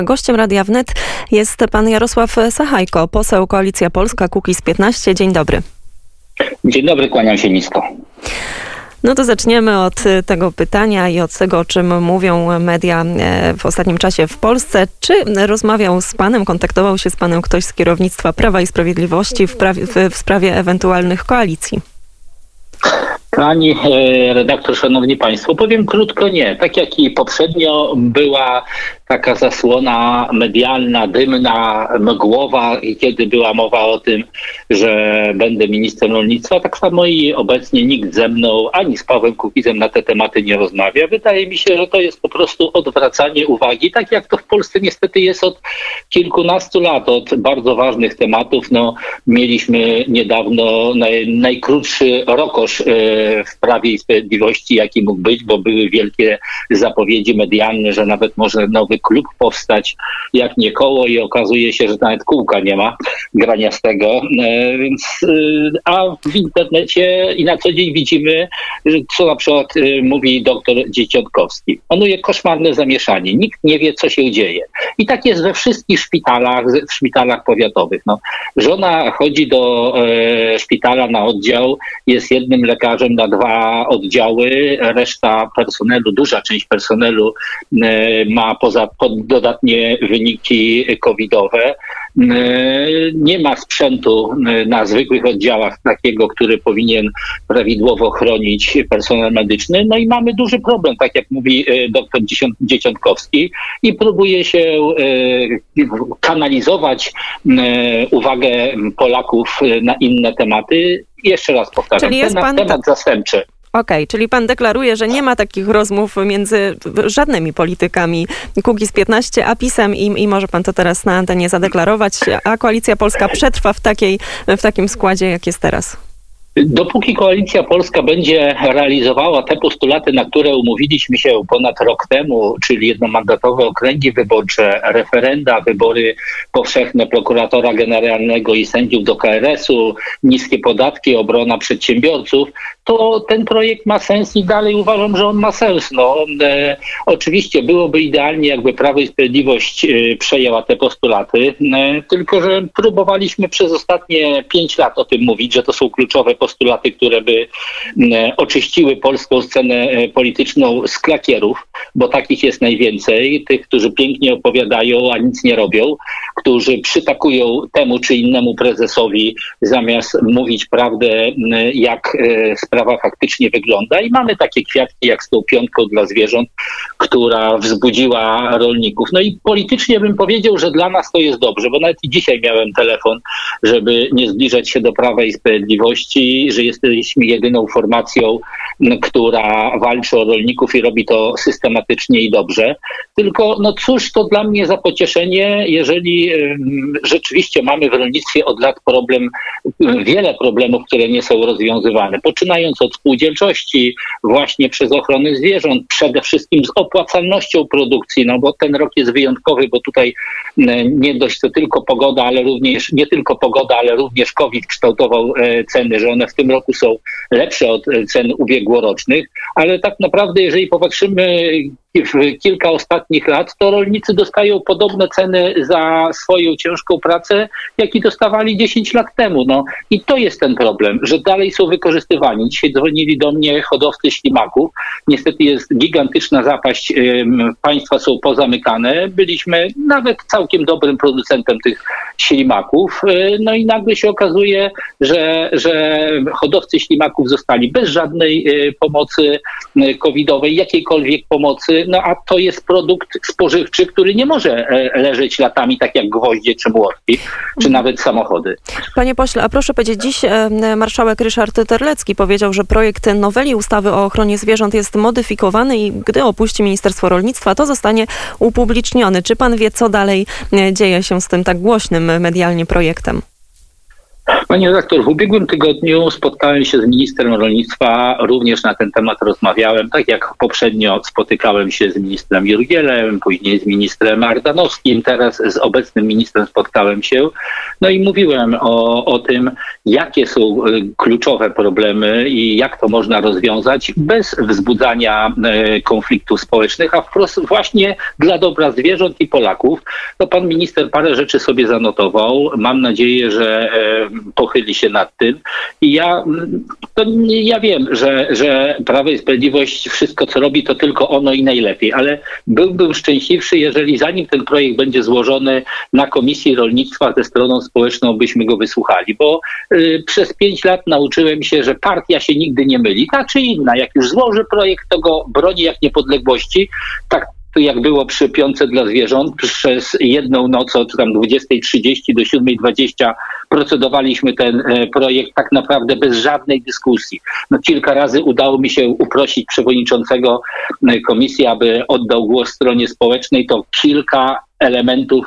Gościem Radia Wnet jest pan Jarosław Sachajko, poseł Koalicja Polska, Kukiz15. Dzień dobry. Dzień dobry, kłaniam się nisko. No to zaczniemy od tego pytania i od tego, o czym mówią media w ostatnim czasie w Polsce. Czy rozmawiał z panem, kontaktował się z panem ktoś z kierownictwa Prawa i Sprawiedliwości w sprawie ewentualnych koalicji? Pani redaktor, szanowni państwo, powiem krótko nie. Tak jak i poprzednio była taka zasłona medialna, dymna, mgłowa, kiedy była mowa o tym, że będę ministrem rolnictwa, tak samo i obecnie nikt ze mną ani z Pawłem Kukizem na te tematy nie rozmawia. Wydaje mi się, że to jest po prostu odwracanie uwagi, tak jak to w Polsce niestety jest od kilkunastu lat, od bardzo ważnych tematów. No, mieliśmy niedawno najkrótszy rokosz w Prawie i Sprawiedliwości, jaki mógł być, bo były wielkie zapowiedzi medialne, że nawet może nowy klub powstać, jak nie koło, i okazuje się, że nawet kółka nie ma graniastego. A w internecie i na co dzień widzimy, co na przykład mówi doktor Dzieciątkowski. Panuje koszmarne zamieszanie. Nikt nie wie, co się dzieje. I tak jest we wszystkich szpitalach, w szpitalach powiatowych. No, żona chodzi do szpitala na oddział, jest jednym lekarzem na 2 oddziały, reszta personelu, duża część personelu ma dodatnie wyniki covidowe. Nie ma sprzętu na zwykłych oddziałach takiego, który powinien prawidłowo chronić personel medyczny. No i mamy duży problem, tak jak mówi doktor Dzieciątkowski, i próbuje się kanalizować uwagę Polaków na inne tematy. Jeszcze raz powtarzam, temat zastępczy. Okej, czyli pan deklaruje, że nie ma takich rozmów między żadnymi politykami Kukiz15 a PiS-em i może pan to teraz na antenie zadeklarować, a Koalicja Polska przetrwa w takim składzie, jak jest teraz. Dopóki Koalicja Polska będzie realizowała te postulaty, na które umówiliśmy się ponad rok temu, czyli jednomandatowe okręgi wyborcze, referenda, wybory powszechne prokuratora generalnego i sędziów do KRS-u, niskie podatki, obrona przedsiębiorców, to ten projekt ma sens i dalej uważam, że on ma sens. Oczywiście byłoby idealnie, jakby Prawo i Sprawiedliwość przejęła te postulaty, tylko że próbowaliśmy przez ostatnie 5 lat o tym mówić, że to są kluczowe postulaty, które by oczyściły polską scenę polityczną z klakierów, bo takich jest najwięcej, tych, którzy pięknie opowiadają, a nic nie robią, którzy przytakują temu czy innemu prezesowi, zamiast mówić prawdę, jak sprawa faktycznie wygląda. I mamy takie kwiatki jak z tą piątką dla zwierząt, która wzbudziła rolników. No i politycznie bym powiedział, że dla nas to jest dobrze, bo nawet i dzisiaj miałem telefon, żeby nie zbliżać się do Prawa i Sprawiedliwości, że jesteśmy jedyną formacją, która walczy o rolników i robi to systematycznie i dobrze. Tylko no cóż to dla mnie za pocieszenie, jeżeli rzeczywiście mamy w rolnictwie od lat wiele problemów, które nie są rozwiązywane. Poczynając od spółdzielczości, właśnie przez ochronę zwierząt, przede wszystkim z opłacalnością produkcji, no bo ten rok jest wyjątkowy, bo tutaj nie dość to tylko pogoda, ale również COVID kształtował ceny, że one w tym roku są lepsze od cen ubiegłorocznych, ale tak naprawdę jeżeli popatrzymy w kilka ostatnich lat, to rolnicy dostają podobne ceny za swoją ciężką pracę, jaki dostawali 10 lat temu. No i to jest ten problem, że dalej są wykorzystywani. Dzisiaj dzwonili do mnie hodowcy ślimaków. Niestety jest gigantyczna zapaść, państwa są pozamykane. Byliśmy nawet całkiem dobrym producentem tych ślimaków. No i nagle się okazuje, że hodowcy ślimaków zostali bez żadnej pomocy covidowej, jakiejkolwiek pomocy. No a to jest produkt spożywczy, który nie może leżeć latami, tak jak gwoździe czy młotki, czy nawet samochody. Panie pośle, a proszę powiedzieć, dziś marszałek Ryszard Terlecki powiedział, że projekt noweli ustawy o ochronie zwierząt jest modyfikowany i gdy opuści Ministerstwo Rolnictwa, to zostanie upubliczniony. Czy pan wie, co dalej dzieje się z tym tak głośnym medialnie projektem? Panie redaktor, w ubiegłym tygodniu spotkałem się z ministrem rolnictwa, również na ten temat rozmawiałem, tak jak poprzednio spotykałem się z ministrem Jurgielem, później z ministrem Ardanowskim, teraz z obecnym ministrem spotkałem się, no i mówiłem o tym, jakie są kluczowe problemy i jak to można rozwiązać bez wzbudzania konfliktów społecznych, a wprost właśnie dla dobra zwierząt i Polaków. To pan minister parę rzeczy sobie zanotował, mam nadzieję, że pochyli się nad tym. I ja wiem, że Prawo i Sprawiedliwość wszystko, co robi, to tylko ono i najlepiej, ale byłbym szczęśliwszy, jeżeli zanim ten projekt będzie złożony na Komisji Rolnictwa ze stroną społeczną, byśmy go wysłuchali, bo przez 5 lat nauczyłem się, że partia się nigdy nie myli, ta czy inna. Jak już złoży projekt, to go broni jak niepodległości, tak jak było przy piątce dla zwierząt, przez jedną noc od tam 20:30 do 7:20 procedowaliśmy ten projekt tak naprawdę bez żadnej dyskusji. No, kilka razy udało mi się uprosić przewodniczącego komisji, aby oddał głos stronie społecznej, to kilka elementów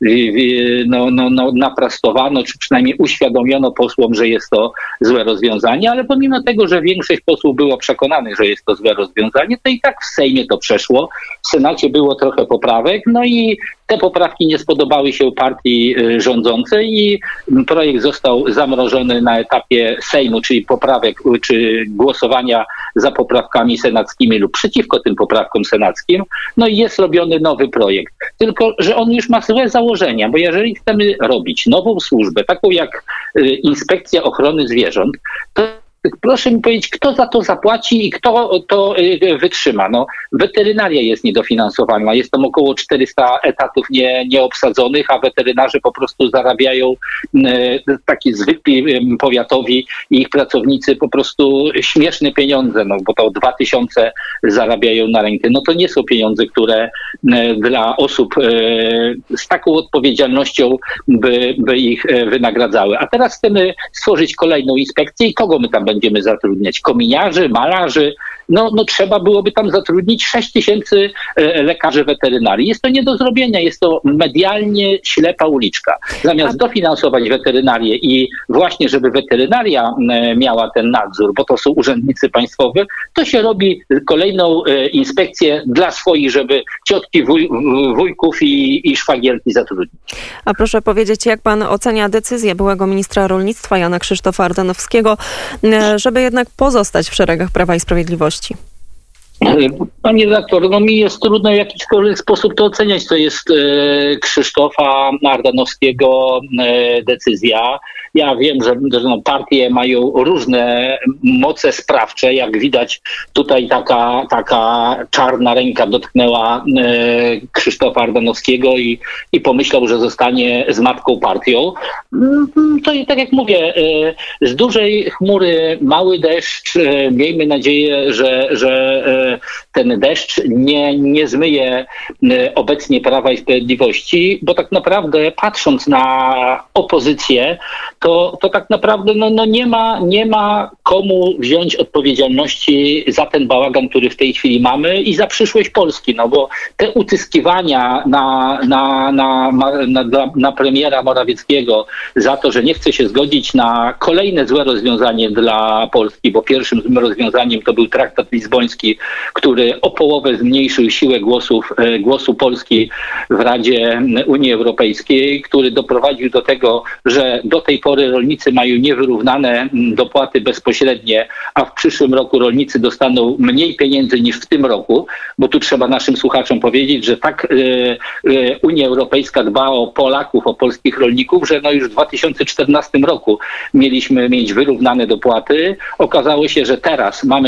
naprastowano, czy przynajmniej uświadomiono posłom, że jest to złe rozwiązanie, ale pomimo tego, że większość posłów było przekonanych, że jest to złe rozwiązanie, to i tak w Sejmie to przeszło. W Senacie było trochę poprawek, no i te poprawki nie spodobały się partii rządzącej i projekt został zamrożony na etapie Sejmu, czyli poprawek, czy głosowania za poprawkami senackimi lub przeciwko tym poprawkom senackim. No i jest robiony nowy projekt. Tylko że on już ma złe założenia, bo jeżeli chcemy robić nową służbę, taką jak Inspekcja Ochrony Zwierząt, to proszę mi powiedzieć, kto za to zapłaci i kto to wytrzyma. No, weterynaria jest niedofinansowana. Jest tam około 400 etatów nieobsadzonych, a weterynarze po prostu zarabiają, taki zwykli powiatowi i ich pracownicy po prostu śmieszne pieniądze, no bo to 2000 zarabiają na rękę. No to nie są pieniądze, które dla osób z taką odpowiedzialnością by ich wynagradzały. A teraz chcemy stworzyć kolejną inspekcję i kogo my tam będziemy zatrudniać? Kominiarzy, malarzy? No trzeba byłoby tam zatrudnić 6000 lekarzy weterynarii. Jest to nie do zrobienia, jest to medialnie ślepa uliczka. Zamiast dofinansować weterynarię i właśnie, żeby weterynaria miała ten nadzór, bo to są urzędnicy państwowi, to się robi kolejną inspekcję dla swoich, żeby ciotki, wujków i szwagierki zatrudnić. A proszę powiedzieć, jak pan ocenia decyzję byłego ministra rolnictwa Jana Krzysztofa Ardanowskiego, żeby jednak pozostać w szeregach Prawa i Sprawiedliwości? Panie redaktor, no mi jest trudno w jakikolwiek sposób to oceniać. To jest Krzysztofa Ardanowskiego decyzja. Ja wiem, że partie mają różne moce sprawcze. Jak widać, tutaj taka czarna ręka dotknęła Krzysztofa Ardanowskiego i pomyślał, że zostanie z matką partią. To tak jak mówię, z dużej chmury mały deszcz. Miejmy nadzieję, że ten deszcz nie zmyje obecnie Prawa i Sprawiedliwości, bo tak naprawdę patrząc na opozycję, to tak naprawdę nie ma komu wziąć odpowiedzialności za ten bałagan, który w tej chwili mamy i za przyszłość Polski, no bo te utyskiwania na premiera Morawieckiego za to, że nie chce się zgodzić na kolejne złe rozwiązanie dla Polski, bo pierwszym złym rozwiązaniem to był traktat lizboński, który o połowę zmniejszył siłę głosu Polski w Radzie Unii Europejskiej, który doprowadził do tego, że do tej pory rolnicy mają niewyrównane dopłaty bezpośrednie, a w przyszłym roku rolnicy dostaną mniej pieniędzy niż w tym roku, bo tu trzeba naszym słuchaczom powiedzieć, że tak Unia Europejska dba o Polaków, o polskich rolników, że już w 2014 roku mieliśmy mieć wyrównane dopłaty. Okazało się, że teraz mamy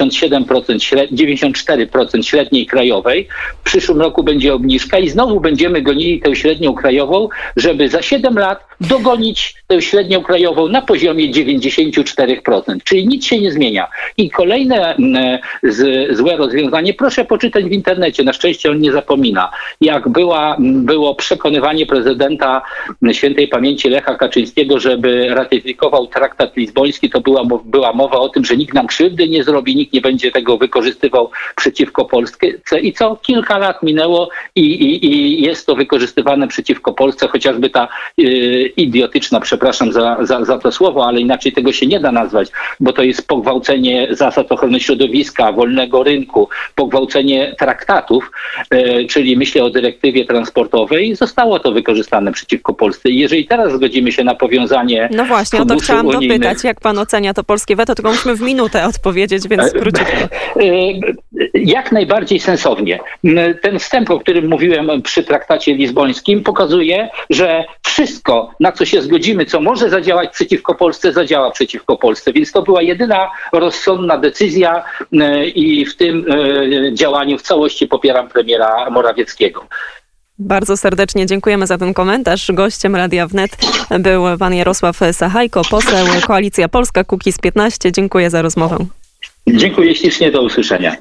94% średniej krajowej. W przyszłym roku będzie obniżka i znowu będziemy gonili tę średnią krajową, żeby za 7 lat dogonić tę średnią krajową na poziomie 94%. Czyli nic się nie zmienia. I kolejne złe rozwiązanie, proszę poczytać w internecie, na szczęście on nie zapomina. Jak było przekonywanie prezydenta świętej pamięci Lecha Kaczyńskiego, żeby ratyfikował traktat lizboński, to była mowa o tym, że nikt nam krzywdy nie zrobi, nikt nie będzie tego wykorzystywał przeciwko Polsce. I co? Kilka lat minęło i jest to wykorzystywane przeciwko Polsce, chociażby ta idiotyczna, przepraszam przepraszam za to słowo, ale inaczej tego się nie da nazwać, bo to jest pogwałcenie zasad ochrony środowiska, wolnego rynku, pogwałcenie traktatów, czyli myślę o dyrektywie transportowej, zostało to wykorzystane przeciwko Polsce. I jeżeli teraz zgodzimy się na powiązanie No właśnie, o to funduszy chciałam unijnych, dopytać, jak pan ocenia to polskie weto, tylko musimy w minutę odpowiedzieć, więc króciutko. Jak najbardziej sensownie. Ten wstęp, o którym mówiłem przy traktacie lizbońskim, pokazuje, że wszystko, na co się zgodzimy, co może zadziałać przeciwko Polsce, zadziała przeciwko Polsce. Więc to była jedyna rozsądna decyzja i w tym działaniu w całości popieram premiera Morawieckiego. Bardzo serdecznie dziękujemy za ten komentarz. Gościem Radia Wnet był pan Jarosław Sachajko, poseł Koalicja Polska, Kukiz 15. Dziękuję za rozmowę. Dziękuję ślicznie, do usłyszenia.